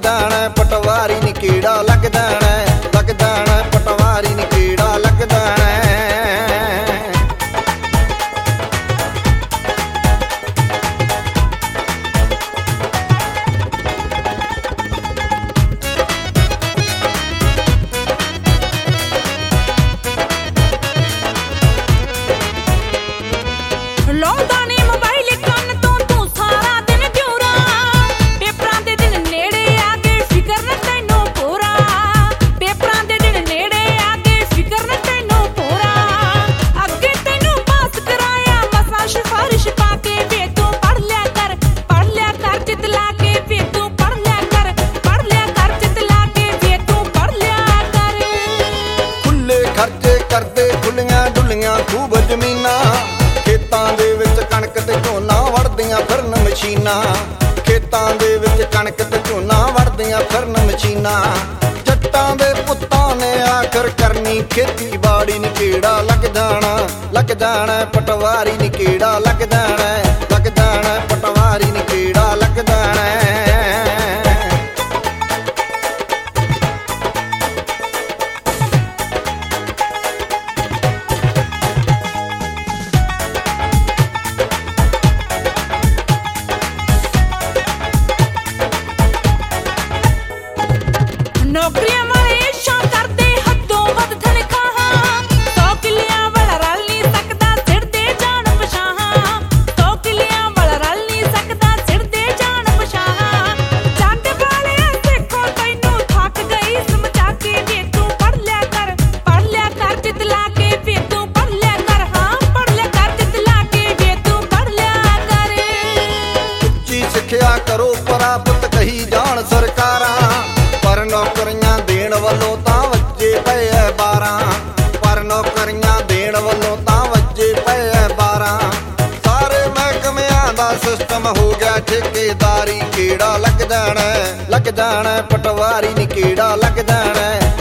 ਜਾਣਾ ਪਟਵਾਰੀ ਨੀ ਕੀੜਾ ਲੱਗ ਜਾਣਾ ਪਟਵਾਰੀ ਨੀ ਕੀੜਾ ਲੱਗ ਜਾਣਾ। ਕਰਦੇ ਖੁੱਲੀਆਂ ਡੁੱਲੀਆਂ ਖੂਬ ਜ਼ਮੀਨਾਂ ਖੇਤਾਂ ਦੇ ਵਿੱਚ ਕਣਕ ਤੇ ਝੋਨਾ ਵੜਦੀਆਂ ਫਿਰਨ ਮਸ਼ੀਨਾਂ ਖੇਤਾਂ ਦੇ ਵਿੱਚ ਕਣਕ ਤੇ ਝੋਨਾ ਵੜਦੀਆਂ ਫਿਰਨ ਮਸ਼ੀਨਾਂ ਜੱਟਾਂ ਦੇ ਪੁੱਤਾਂ ਨੇ ਆਖਰ ਕਰਨੀ ਖੇਤੀਬਾੜੀ ਨੀ ਕੀੜਾ ਲੱਗ ਜਾਣਾ ਪਟਵਾਰੀ ਨੀ ਕੀੜਾ ਲੱਗ ਜਾਣਾ ਪਟਵਾਰੀ ਨੀ ਕੀੜਾ ਲੱਗ ਜਾਣਾ। ਨੌਕਰੀਆਂ ਵਾਲੇ ਇਸ਼ਾਂ ਕਰਦੇ ਹੱਦੋਂ ਵੱਧ ਤਨਖਾਹਾਂ 100 ਕਿੱਲਿਆਂ ਵਾਲਾ ਰਲ ਨਹੀਂ ਸਕਦਾ ਸਿਰ ਦੇ ਜਾਣ ਪਛਾਹਾਂ 100 ਕਿੱਲਿਆਂ ਵਾਲਾ ਰਲ ਨਹੀਂ ਸਕਦਾ ਸਿਰ ਦੇ ਜਾਣ ਪਛਾਹਾਂ ਜੱਟ ਵਾਲਿਆ ਦੇਖੋ ਤੈਨੂੰ ਥੱਕ ਗਈ ਸਮਝਾ ਕੇ ਵੇ ਤੂੰ ਪੜ੍ਹ ਲਿਆ ਕਰ ਜਿੱਤ ਲਾ ਕੇ ਵੇ ਤੂੰ ਪੜ੍ਹ ਲਿਆ ਕਰ ਹਾਂ ਪੜ੍ਹ ਲਿਆ ਕਰ ਜਿੱਤ ਲਾ ਕੇ ਵੇ ਤੂੰ ਪੜ੍ਹ ਲਿਆ ਕਰ। ਉੱਚੀ ਸਿੱਖਿਆ ਕਰੋ ਪ੍ਰਾਪਤ ਕਹੀ ਜਾਣ ਸਰਕਾਰਾਂ ਪਰ ਨੌਕਰੀਆਂ ਦੇਣ ਵੱਲੋਂ ਤਾਂ ਵੱਜੇ ਪਏ ਐ 12 ਪਰ ਨੌਕਰੀਆਂ ਦੇਣ ਵੱਲੋਂ ਤਾਂ ਵੱਜੇ ਪਏ ਐ 12 ਸਾਰੇ ਮਹਿਕਮਿਆਂ ਦਾ ਸਿਸਟਮ ਹੋ ਗਿਆ ਠੇਕੇਦਾਰੀ ਕੀੜਾ ਲੱਗ ਜਾਣਾ ਪਟਵਾਰੀ ਨੀ ਕੀੜਾ ਲੱਗ ਜਾਣਾ